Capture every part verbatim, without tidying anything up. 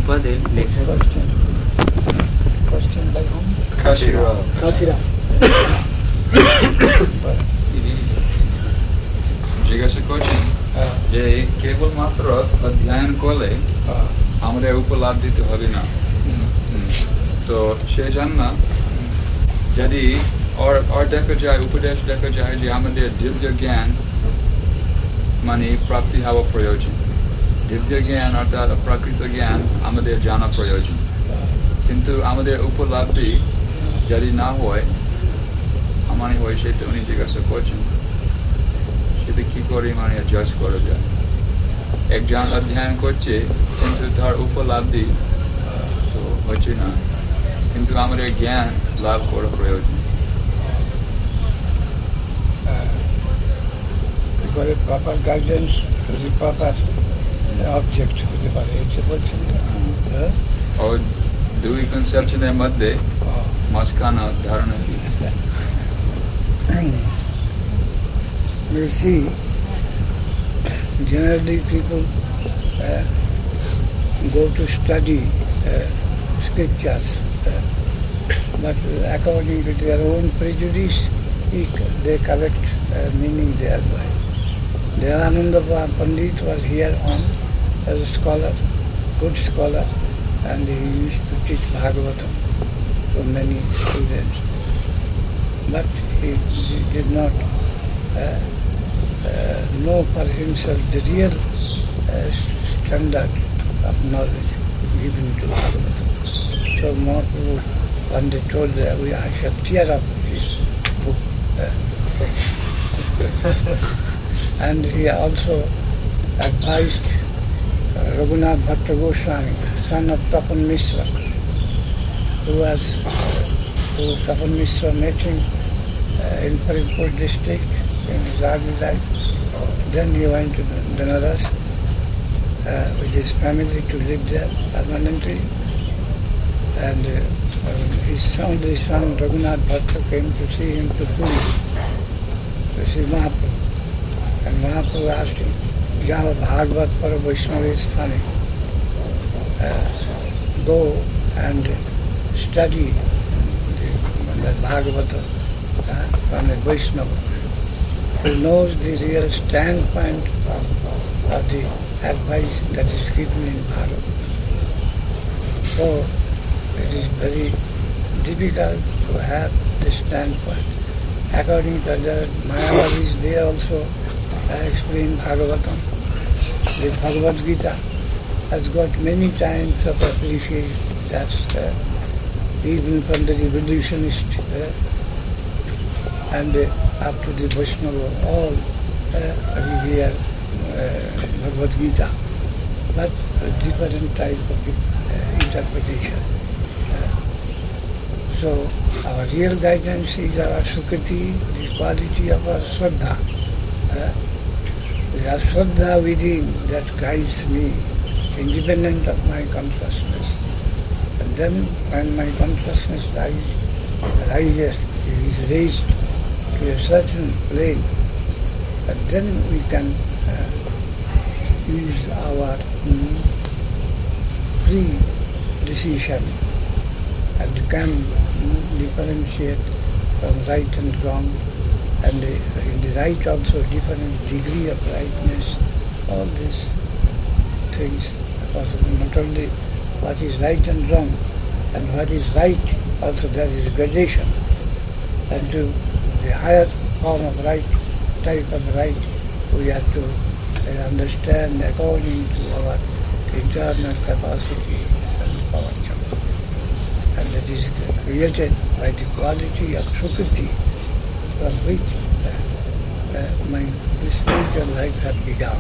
पदे लेखक question by whom? Kashira. Kashira. জিজ্ঞাসা করছেন যে কেবলমাত্র অধ্যয়ন করলে আমাদের উপলব্ধিতে হবে না, তো সেই জন্য যদি আর দেখা যায়, উপদেশ দেখা যায় যে আমাদের দিব্য জ্ঞান মানে প্রাপ্তি হওয়া প্রয়োজন। দিব্য জ্ঞান অর্থাৎ প্রকৃত জ্ঞান আমাদের জানা প্রয়োজন, কিন্তু আমাদের উপলব্ধি যদি না হয়, আমার হয় সেটা উনি জিজ্ঞাসা করছেন সেটা কি করে মানে জাজ করা যায়। একজন অধ্যয়ন করছে কিন্তু তার উপলব্ধি তো হচ্ছে না, কিন্তু আমাদের জ্ঞান লাভ করা প্রয়োজন। করে প্রপার গাইডেন্স যদি প্রপার অবজেক্ট হতে পারে, এটা বলছেন। ও দুই কনসেপশনের মধ্যে মাঝখানে ধারণা কি? You see, generally people uh, go to study uh, scriptures, uh, but according to their own prejudice, they correct uh, meaning thereby. Dayananda Pandit was here on as a scholar, good scholar, and he used to teach Bhagavatam to many students. But he, he did not uh, uh, know for himself the real uh, standard of knowledge given to Bhagavatam. So Mahaprabhu, when they told that we I shall tear up his book. Uh, and he also advised uh, Raghunath Bhatta Goswami, son of Tapan Mishra, who was who Tapan Mishra met him uh, in Faridpur district in his early life. Then he went to Benares uh, with his family to live there permanently. And uh, his son, his son Raghunath Bhatta came to see him to Puri, to see Mahaprabhu. And Mahaprabhu asked him, Java Bhagavat Para Vaishnavi Sthani, uh, go and study the, the Bhagavata uh, from a Vaishnava who knows the real standpoint of, of the advice that is given in Bhagavad. So it is very difficult to have this standpoint. According to the Mayavadis, they also uh, explain Bhagavatam. The Bhagavad Gita has got many times of appreciation. That's uh, even from the revolutionist uh, and uh, up to the Vaishnava, all uh, revere uh, Bhagavad Gita, but a different type of uh, interpretation. So our real guidance is our Sukriti, the quality of our Shraddha. Uh, the Shraddha within that guides me, independent of my consciousness. And then when my consciousness rise, rises, is raised to a certain plane, and then we can uh, use our mm, free decision and can differentiate from right and wrong, and the, in the right also different degree of rightness. All these things are possible. Not only what is right and wrong, and what is right, also there is gradation. And to the higher form of right, type of right, we have to uh, understand according to our internal capacity and power. And that is created by the quality of Sukriti, from which uh, uh, my spiritual life has begun.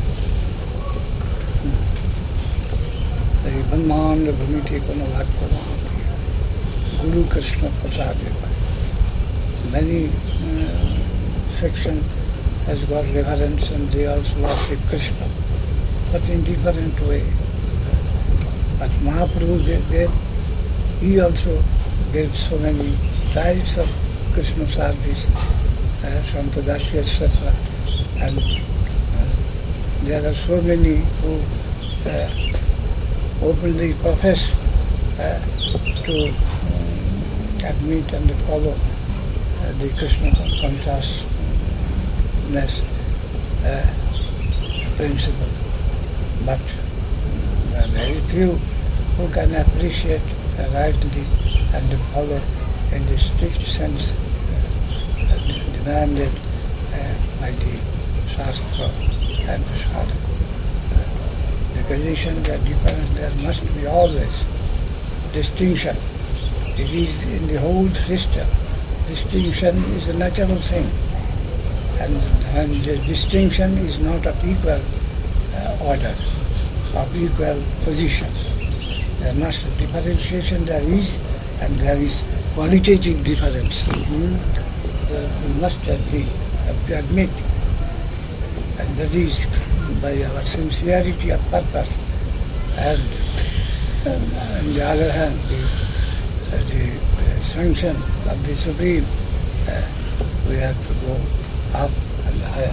The Brahmanda Bhumiti Kono Bhaktavan, Guru Krishna Prasadeva. Many uh, sections has got reference and they also worship Krishna, but in different way. But Mahaprabhu gave He also gave so many types of Krishna service, uh, Santadasi, et cetera. And uh, there are so many who uh, openly profess uh, to um, admit and follow uh, the Krishna consciousness uh, principle. But uh, very few who can appreciate uh, rightly and follow in the strict sense uh, demanded uh, by the Shastra and the Sadhana. The conditions are different. There must be always distinction. It is in the whole system. Distinction is a natural thing. And, and the distinction is not of equal uh, order, of equal positions. There must be differentiation, there is, and there is qualitative difference. Mm-hmm. Uh, we must agree, have to admit. And that is by our sincerity of purpose. And um, on the other hand, the, uh, the uh, sanction of the Supreme, uh, we have to go up and higher.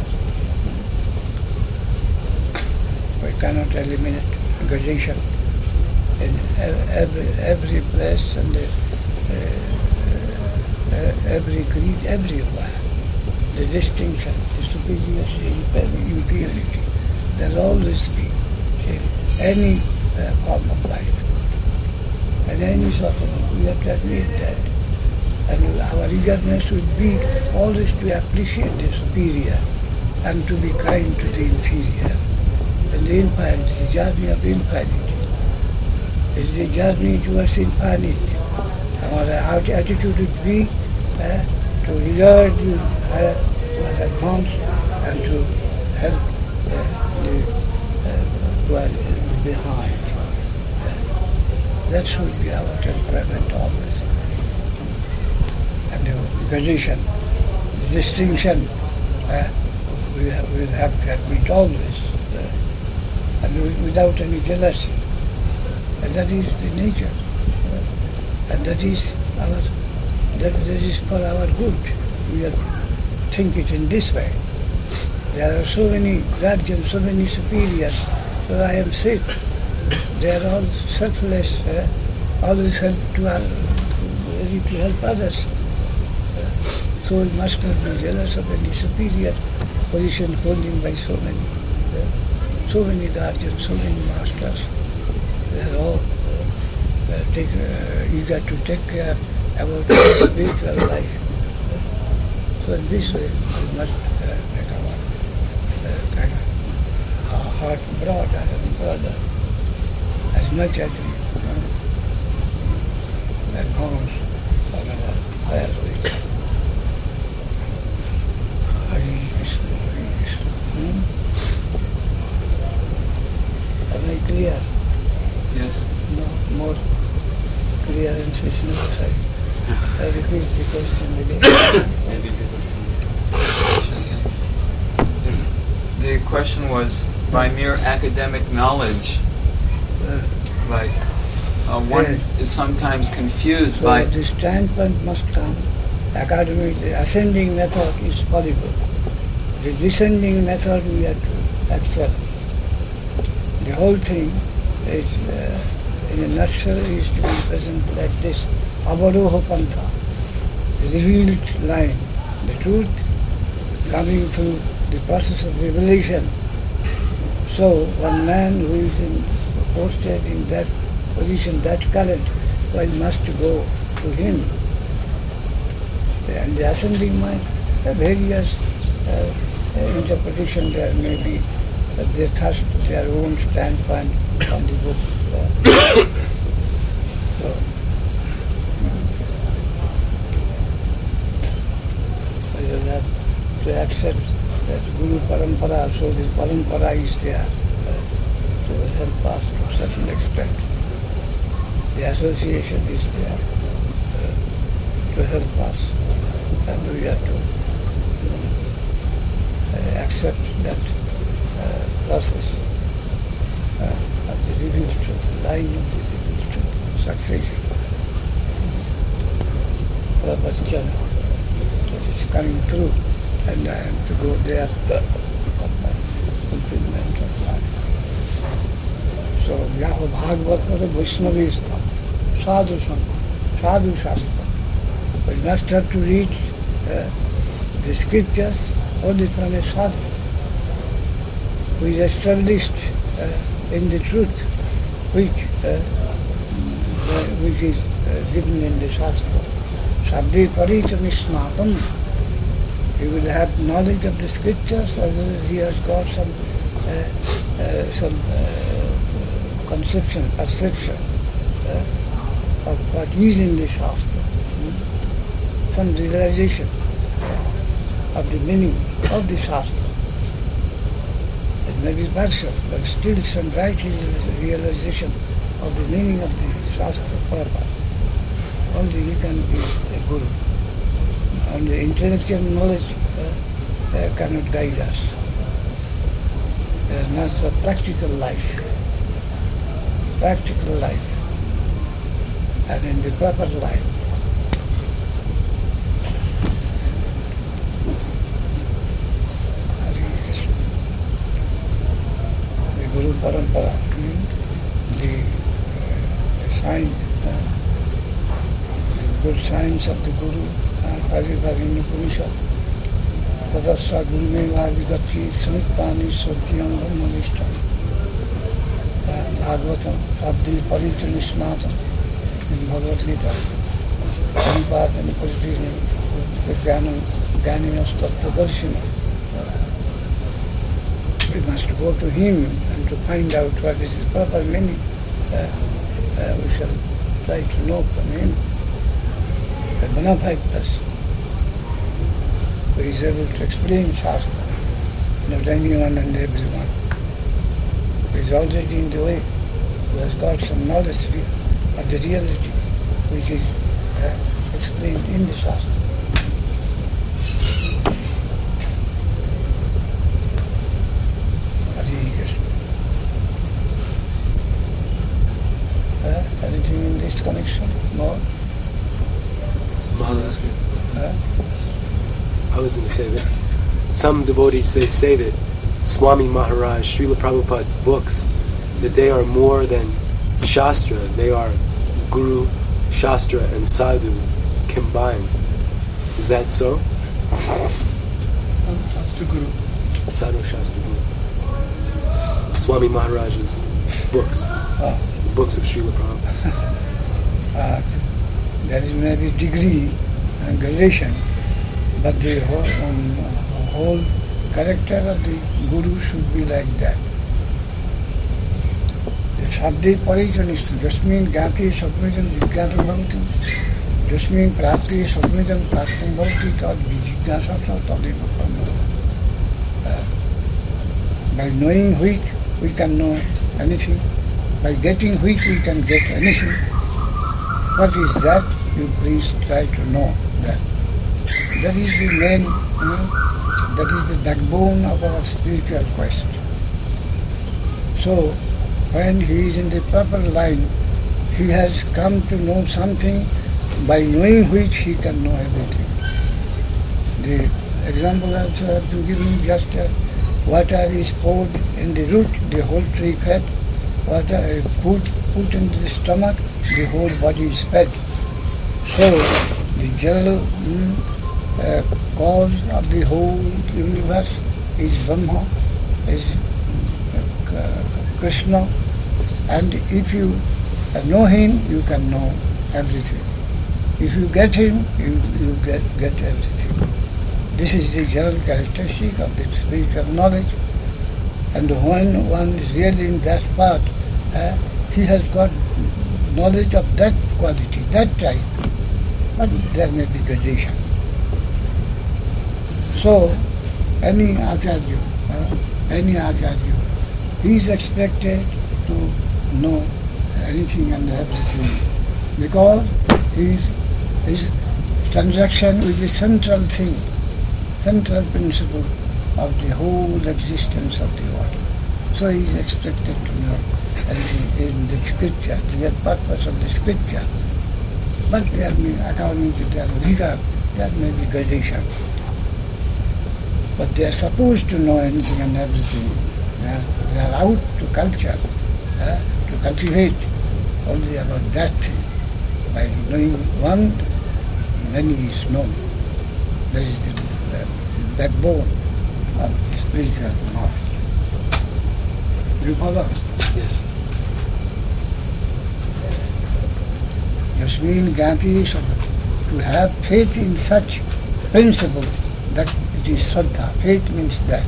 We cannot eliminate gradation in every every place and uh, uh, every creed, everywhere. The distinction, the superiority, inferiority, there will always be in any uh, form of life. And any sort of, we have to admit that. And our eagerness would be always to appreciate the superior and to be kind to the inferior. And the infinite, the journey of infinity, is the journey towards infinity. Our attitude would be uh, to regard the higher advance and to help uh, the uh, who are behind. Uh, that should be our temperament always. And the position, the distinction, uh, we, have, we have to admit always, uh, and without any jealousy. And that is the nature. Uh, and that is our, that, that is for our good. We have to think it in this way. There are so many guardians, so many superiors, so I am sick. They are all selfless, uh, always help to, uh, ready to help others. So we must not be jealous of any superior position holding by so many, uh, so many guardians, so many masters. They are all uh, take, uh, eager to take care about spiritual life. So in this way, we must uh, make our uh, kind of our heart broader and broader, as much as we uh, advance on our higher way. Hare Krishna, Hare Krishna. Hmm? Am I clear? Yes. No, more clearance is necessary. I repeat the question again. The question was, by mere academic knowledge, Uh, like uh, one Yes. is sometimes confused so by. the standpoint must come. Academic, the ascending method is possible. The descending method we have to accept. The whole thing is, uh, in a nutshell, is to be present like this. Avaroha Pantha, the revealed line, the truth coming through the process of revelation. So one man who is in, posted in that position, that current, well, must go to him. And the ascending mind, uh, various uh, uh, interpretation there may be, but they thrust their own standpoint on the book. Uh, so, so you have to accept that Guru Parampara, so the Parampara is there uh, to help us to a certain extent. The association is there uh, to help us, and we have to uh, accept that uh, process uh, of the revealed truth, lying of the revealed truth, succession, pravachana, that is coming through, and I am to go there for my fulfillment of life. So Yahoo Bhagavad or Vaishnavista, Sadhu Sangha, Sadhu Shastra. We must have to read uh, the scriptures only from a sadhu who is established uh, in the truth which, uh, which is uh, given in the Shastra. Sabdi Parita Nismatam. He will have knowledge of the scriptures as well as he has got some uh, uh, some uh, conception, perception uh, of what is in the Shastra. Hmm? Some realization of the meaning of the Shastra. It may be partial, but still some right realization of the meaning of the Shastra proper. Only he can be a guru. Only intellectual knowledge uh, uh, cannot guide us. There is not a practical life. Practical life. And in the proper life. The Guru Parampara, hmm? the, uh, the sign, uh, the good signs of the Guru, Parivarinu Purisha, Tadasya Gurumeva Vigati, Smitpani, Sotyam, Brahmanishtam, Bhagavatam, Sabdi Parita Nismatam, in Bhagavad Gita, Sampad and Puritini, Vijnanam, Jnaninas Tattvadarshina. We must go to him and to find out what is his proper meaning. Uh, uh, we shall try to know from him. A bona fide person who is able to explain Shastra, not anyone and everyone, who is already in the way, who has got some knowledge of the reality which is uh, explained in the Shastra. Uh, anything in this connection? More? Uh, I was going to say that some devotees they say that Swami Maharaj, Srila Prabhupada's books, that they are more than Shastra, they are Guru, Shastra and Sadhu combined. Is that so? Shastra Guru. Sadhu Shastra Guru. Swami Maharaj's books, Oh. the books of Srila Prabhupada. Uh, there is maybe degree and gradation, but the whole, um, whole character of the Guru should be like that. Sabdi Parijanishtu, Jasmin Gati Sapnidam Jigyatam Bhavati, Jasmin Prapti Sapnidam Praptam Bhavati, Tad Vijigyasata Tadivapam. By knowing which we can know anything, by getting which we can get anything. What is that? You please try to know that. That is the main, you know, that is the backbone of our spiritual quest. So, when he is in the proper line, he has come to know something by knowing which he can know everything. The example I have to give you just uh, water is poured in the root, the whole tree fed. Water is put, put into the stomach, the whole body is fed. So, the general mm, uh, cause of the whole universe is Brahma, is uh, Krishna, and if you know him, you can know everything. If you get him, you, you get, get everything. This is the general characteristic of the spiritual knowledge, and when one is really in that part, uh, he has got knowledge of that quality, that type, but there may be gradation. So, any acharya, uh, any acharya, he is expected to know anything and everything, because his, his transaction with the central thing, central principle of the whole existence of the world. So he is expected to know everything in the scripture, the purpose of the scripture. But there may, according to their rigor, there may be gradation. But they are supposed to know anything and everything. They are, they are out to culture. Uh, to cultivate only about that thing. By knowing one, many is known. That is the, the backbone of the spiritual knowledge. Do you follow? Yes. Yasmin Gyanti Shraddha. To have faith in such principle, that it is Shraddha. Faith means that.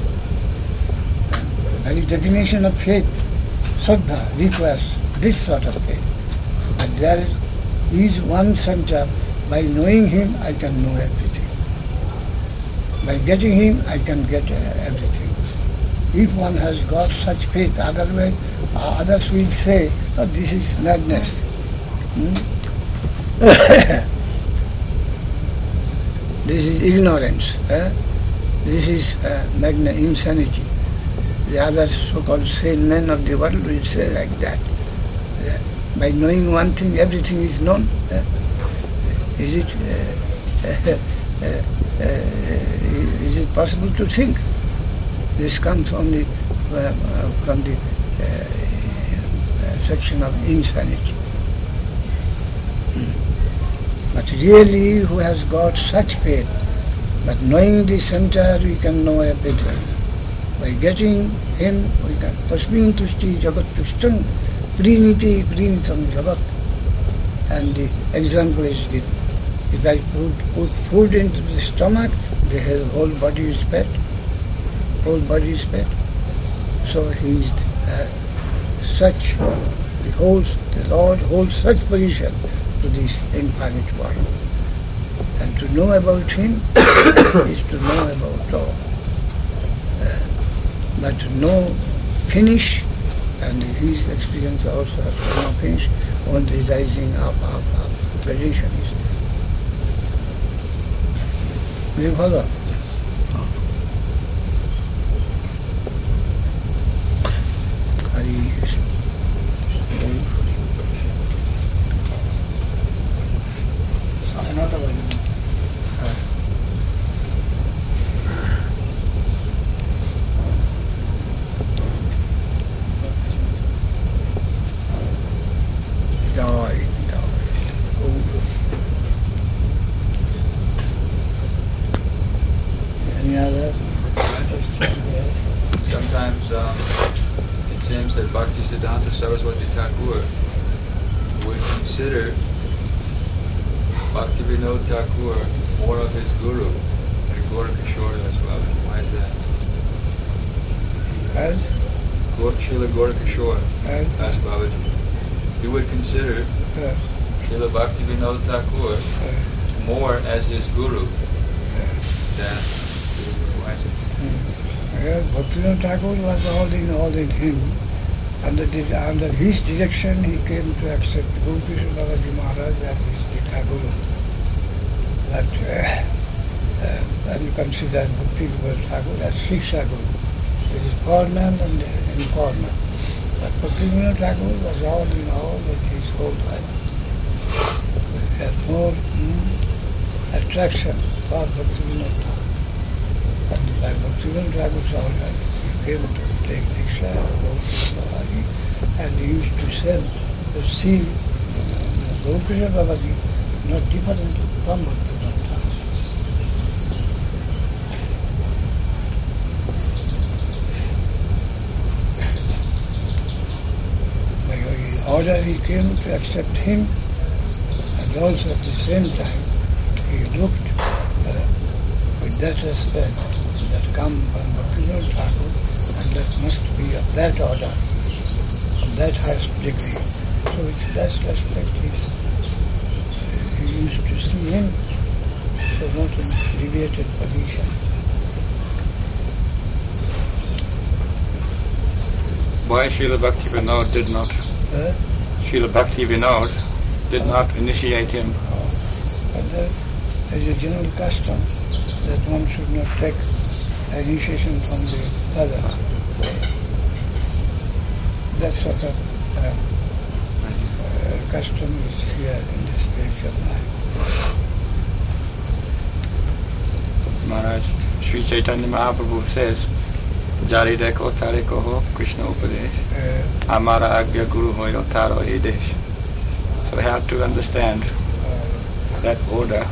The very definition of faith, Shraddha, requires this sort of faith. But there is one center, by knowing him I can know everything. By getting him I can get uh, everything. If one has got such faith, otherwise uh, others will say, oh, this is madness. Hmm? This is ignorance. Eh? This is uh, magna insanity. The other so-called sane men of the world will say like that. Uh, by knowing one thing, everything is known. Uh, is it uh, uh, uh, uh, is it possible to think? This comes only uh, uh, from the uh, uh, section of insanity. But really, who has got such faith, but knowing the center, we can know everything. By getting him, we can. Tasmin tushti jagat tushtan priniti prinitam jagat. And the example is that if I put, put food into the stomach, the whole body is fed. Whole body is fed. So he is uh, such, he holds, the Lord holds such position to this infinite world. And to know about him is to know about all. Uh, but to know finish, and his experience also has no finish, only rising up, up, up. Tradition is there. Do you follow? Yes. Hari Krishna. Another one. Joy, joy. Any other? Sometimes um, it seems that Bhaktisiddhanta Saraswati Thakur would consider Bhaktivinoda Thakur more of his guru than Gorakishore as well. Why is that? As? Srila Gorakishore, As? asked Babaji. He would consider Uh, Srila Bhaktivinoda Thakur uh, more as his guru than why is it? Yes, Bhaktivinoda Thakur was all in all in him. Under, the, under his direction he came to accept Guru Krishna Babaji Maharaj as his Guru. But uh, uh, when you consider Bhaktivinoda Thakur as Shiksha Guru, it is formal and informal. But Bhaktivinoda Thakur was all in all with his whole life. He had more mm, attraction for Bhaktivinoda Thakur. And by Bhaktivinoda Thakur's order, he came to take Diksha, go to Babaji, and he used to sell, to see uh, Guru Krishna Babaji not different from Bhaktivinoda Thakur. By his order he came to accept him, and also at the same time he looked uh, with that respect that come from Bhaktivinoda Thakur, and that must be of that order, of that highest degree. So with that respect he, he used to see him, so not in deviated position. Why Srila Bhaktivinoda did not, Uh, Srila Bhaktivinoda did not initiate him? but there is a general custom that one should not take initiation from the other. That sort of uh, uh, custom is here in the spiritual life. Maharaj, Sri Chaitanya Mahaprabhu says Jari deko tare koho Krishna Upadesh. Amara agya guru hoyo taro edesh. So we have to understand that order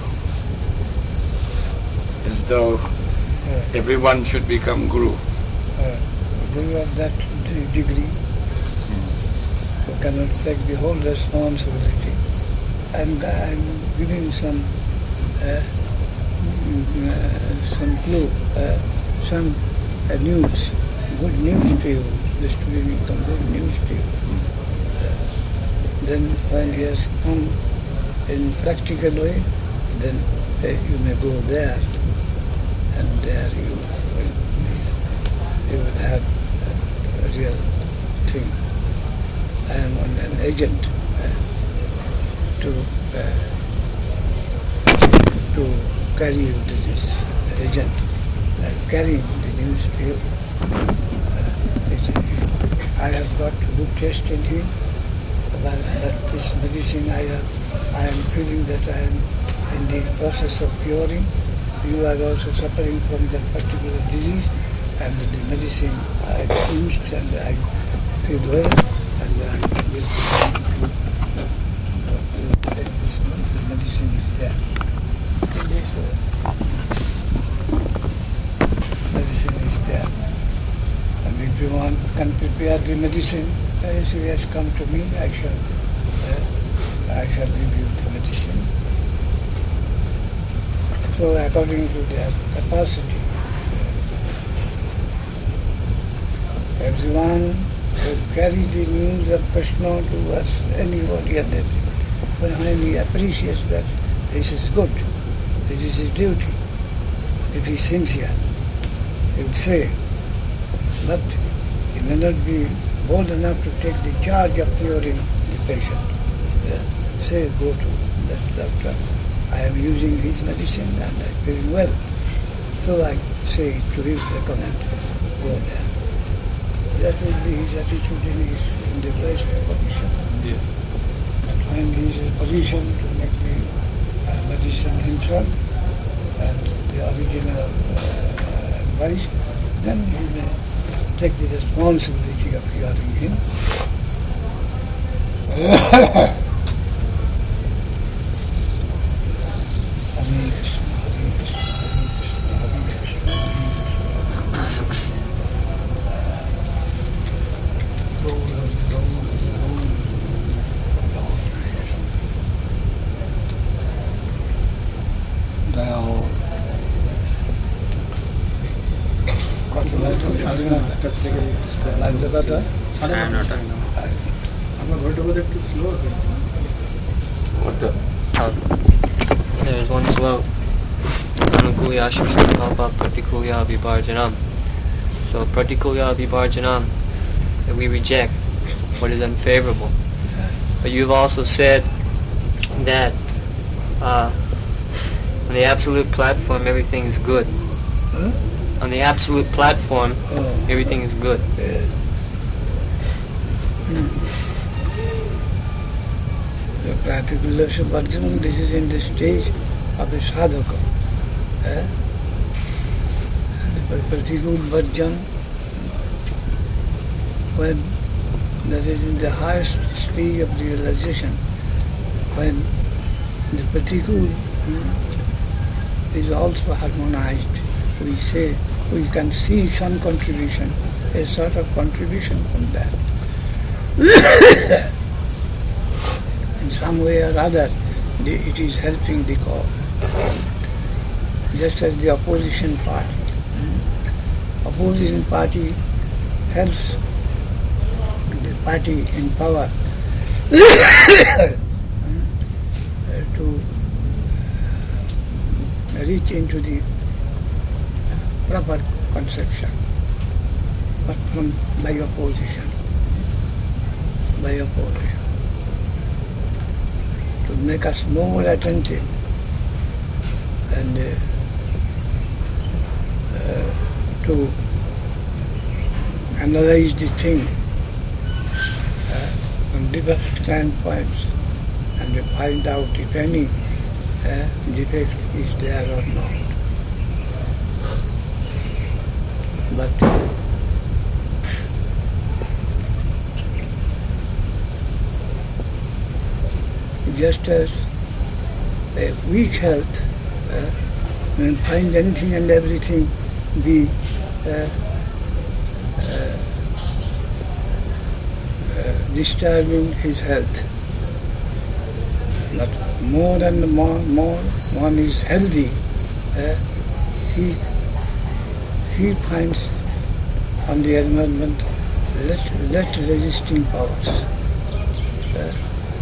as though everyone should become guru. Guru of that degree who cannot take the whole responsibility. And I'm giving some uh, uh, some clue, uh, some uh, news, good news to you. This will become good news to you. Uh, then when he has come in practical way, then uh, you may go there, and there you will, you will have a, a real thing. I am an agent uh, to uh, to carry you to this agent, uh, carrying the news to you. Uh, I have got good taste in him, but this medicine I have, I am feeling that I am in the process of curing. You are also suffering from that particular disease, and the medicine I used and I feel well, and I will take this one. The medicine is there. This medicine is there. And if you want, can prepare the medicine, as he has come to me, I shall, uh, I shall give you the medicine. So according to their capacity, everyone will carry the news of Krishna towards anybody and everybody. But when he appreciates that this is good, this is his duty, if he is sincere, he will say, but he may not be bold enough to take the charge of curing the patient. Yeah. Say, go to that doctor. I am using his medicine and I feel well. So I say to his recommend, go there. That will be his attitude in, his, in the best position. Yeah. When he is in a position to make the uh, medicine himself and the original uh, advice, then he may take the responsibility of curing him. There is one slope. Anukulya Shishnakalpa Pratikulya Vibharjanam. So Pratikulya Vibharjanam, that we reject what is unfavorable. But you've also said that uh, on the absolute platform everything is good. Huh? On the absolute platform Oh. everything is good. Yes. Hmm. The particular Subhadram, this is in the stage of a sadhaka. Eh? The particular Bhajan, when that is in the highest stage of realization, when the particular hmm, is also harmonized, we say, we can see some contribution, a sort of contribution from that. In some way or other, the, it is helping the cause. Just as the opposition party. Hmm? Opposition party helps the party in power hmm? to reach into the proper conception, but from by opposition, by opposition, to make us more attentive and uh, uh, to analyze the thing uh, from different standpoints and to find out if any uh, defect is there or not. But just as a weak health, uh, when find anything and everything be uh, uh, uh, disturbing his health. Not more and more, more one is healthy, uh, he he finds on the environment less, less resisting powers. Uh,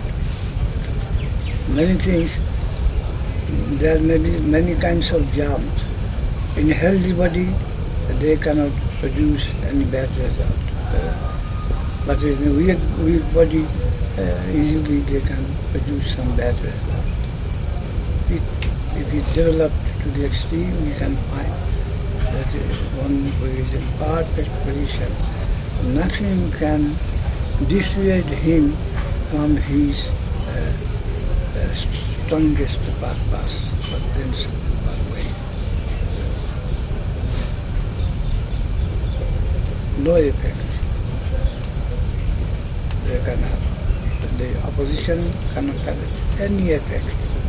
many things, there may be many kinds of germs. In a healthy body, they cannot produce any bad result. Uh, but in a weak, weak body, uh, easily they can produce some bad result. It, if it develops to the extreme, you can find that one who is in perfect position, nothing can dissuade him from his uh, uh, strongest purpose, but then one way. No effect they can have. The opposition cannot have any effect.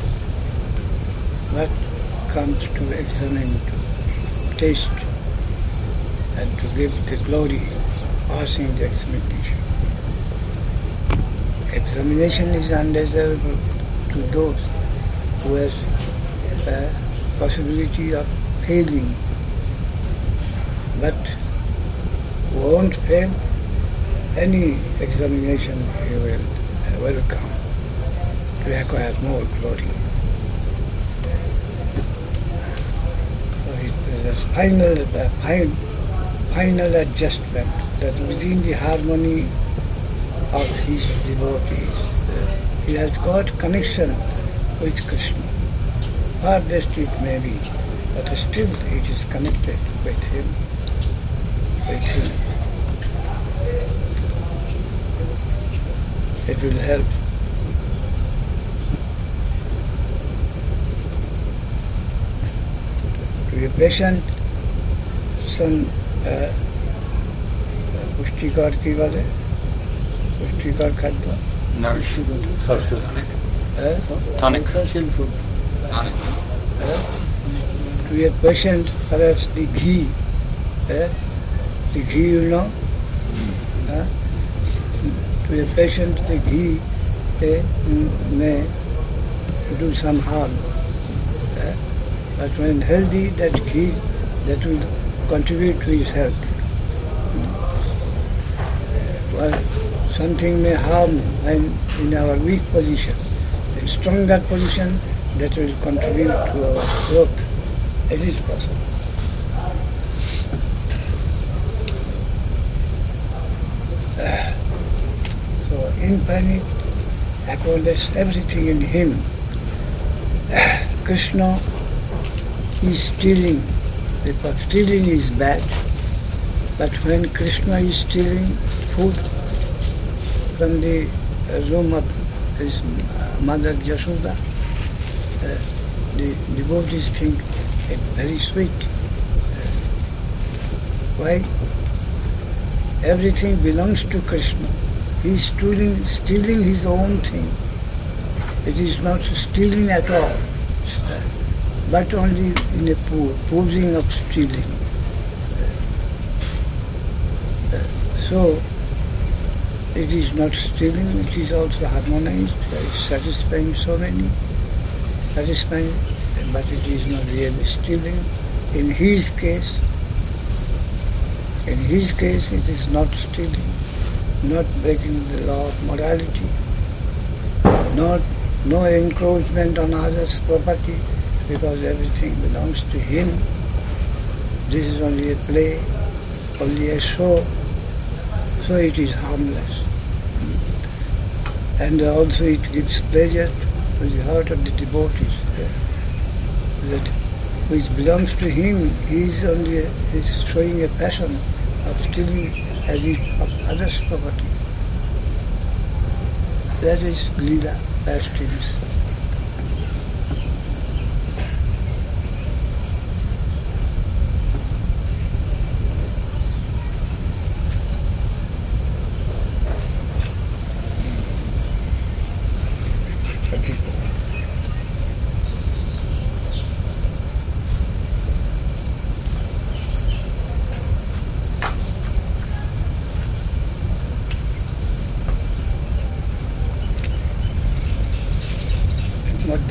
What comes to examine, to taste, and to give the glory, passing the examination. Examination is undesirable to those who has a possibility of failing, but won't fail any examination he will welcome to acquire more glory. So it is a final, a final, final adjustment that within the harmony of his devotees, uh, he has got connection with Krishna. Farthest it may be, but still it is connected with him, with him. It will help. To be patient, son, uh, पुष्टिकर की वाले पुष्टिकर खाद्य Tonic. food. Uh, to be a patient, perhaps the ghee, uh, the ghee you know, uh, to a patient the ghee uh, may do some harm. Uh, but when healthy, that ghee, that will contribute to his health. Well, something may harm when in our weak position. In stronger position, that will contribute to our growth. It is possible. Uh, so infinite accommodates everything in him. Uh, Krishna is stealing, because stealing is bad. But when Krishna is stealing food from the room of his mother Yashoda, uh, the devotees think it very sweet. Uh, why? Everything belongs to Krishna. He is stealing, stealing his own thing. It is not stealing at all, uh, but only in a po- posing of stealing. Uh, uh, so, it is not stealing, it is also harmonized, it is satisfying so many, satisfying, but it is not really stealing. In his case, in his case it is not stealing, not breaking the law of morality, not no encroachment on others' property, because everything belongs to him. This is only a play, only a show, so it is harmless. And also it gives pleasure to the heart of the devotees, that which belongs to him, he is only is showing a passion of stealing as if of others' property. That is Leela, pastimes.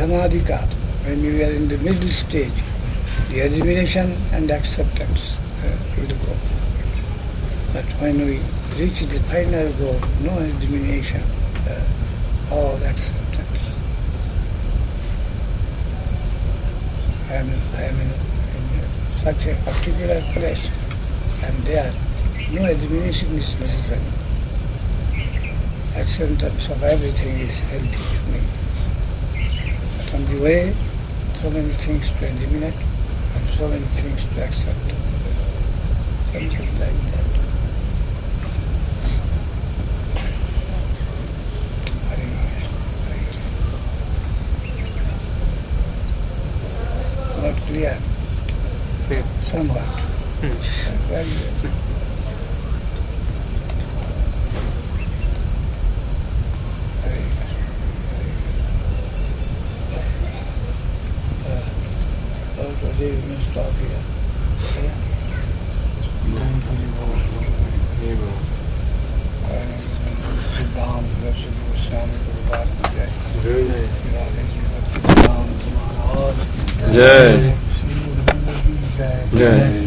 Dhammadikar, when we are in the middle stage, the elimination and acceptance uh, will go. But when we reach the final goal, no elimination, uh, all acceptance. I am, I am in, in such a particular place, and there no elimination is necessary. Acceptance of everything is healthy to me. But on the way, so many things to eliminate and so many things to accept. Something like that. Very nice. Very nice. Not clear. Clear. Somewhat. Very good. We must stop here. Yeah. Jai. Jai.